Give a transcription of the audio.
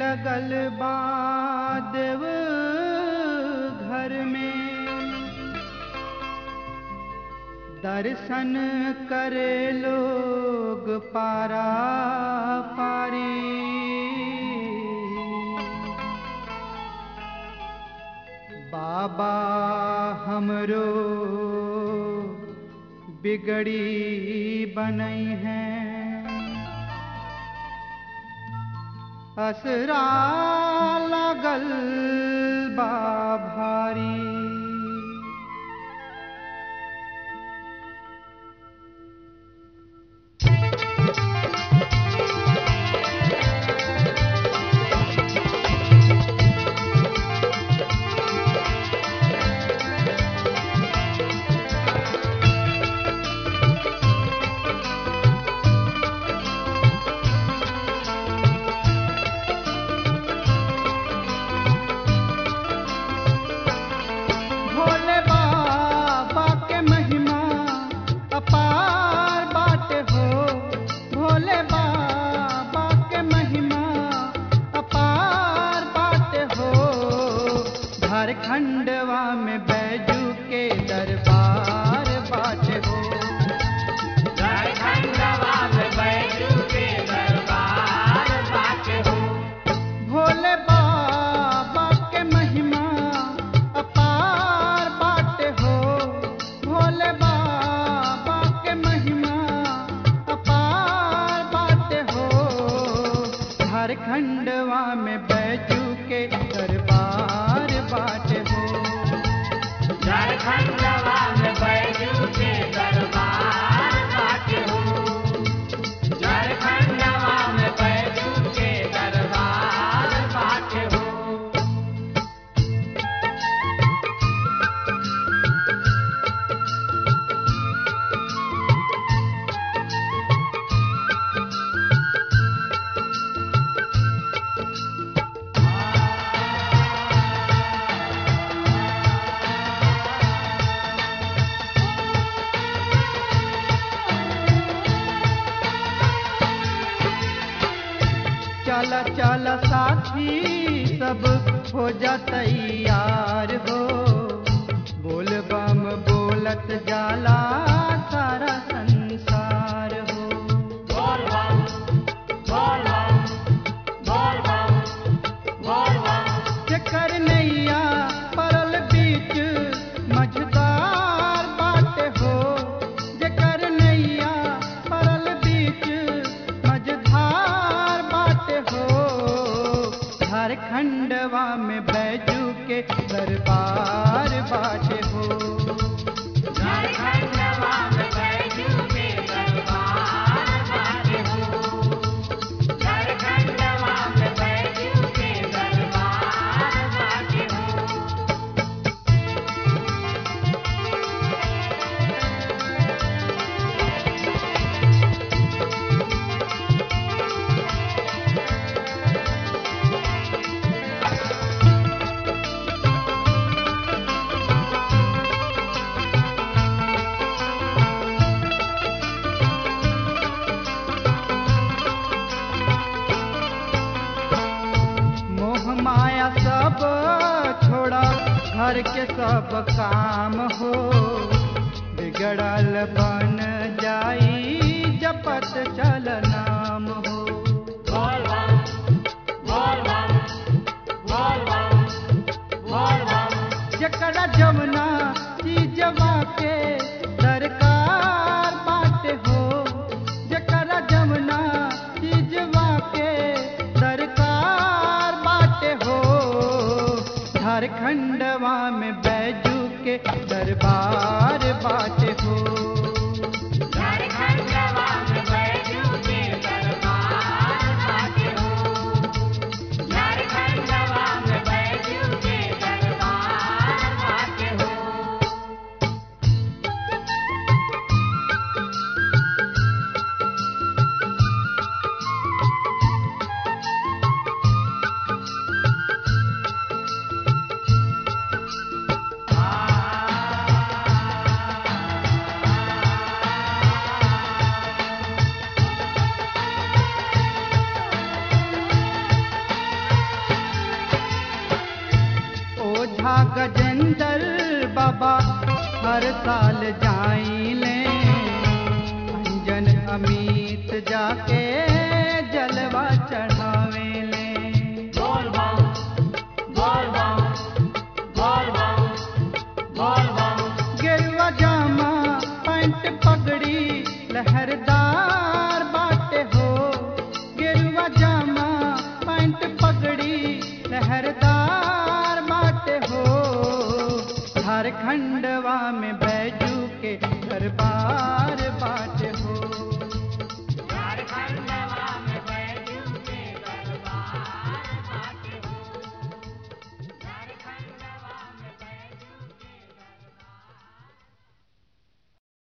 लगल बा देव घर में, दर्शन करे लोग पारा पारी। बाबा हमरो बिगड़ी बनई है, असरा लागल बा भारी। झारखंडवा में बैजू के दरबार बाटे हो, झारखंडवा में बैजू के दरबार बाटे हो। भोले बाबा के महिमा अपार बाटे हो, भोले बाबा के महिमा अपार बाटे हो। झारखंडवा में बैजू के दरबार बाटे हो, झारखंडवा में बैजू के दरबार बाटे हो, झारखंडवा में बैजू के दरबार बाटे हो। चला चला साथी सब हो जा तैयार हो, बोल बम बोलत जाला सारा संसार हो। बोल बम बोल बम बोल बम बोल बम। जेकर नैया परल बीच मझधार बाटे हो, जेकर नैया परल बीच मझधार बाटे हो। झारखंडवा में बैजू के दरबार बाटे हो, झारखंडवा में बैजू के दरबार बाटे हो, झारखंडवा में बैजू के दरबार बाटे हो। मोह माया सब छोड़ा घर के सब काम हो, बिगड़ल बन जाई जपत चल नाम हो। बोल बम बोल बम बोल बम बोल बम। जकड़ा जमुना चीजवा के दरकार बाटे हो, जकड़ा जमुना चीजवा के दरकार बाटे हो। झारखंडवा में बैजू के दरबार बाटे हो, झारखंडवा में बैजू के दरबार बाटे हो, झारखंडवा में बैजू के दरबार बाटे हो। हर साल जाइले अंजन अमित जाके जलवा चढ़ावेले। बोल बम बोल बम बोल बम बोल बम। गेरुआ जामा पैंट पगड़ी लहरदार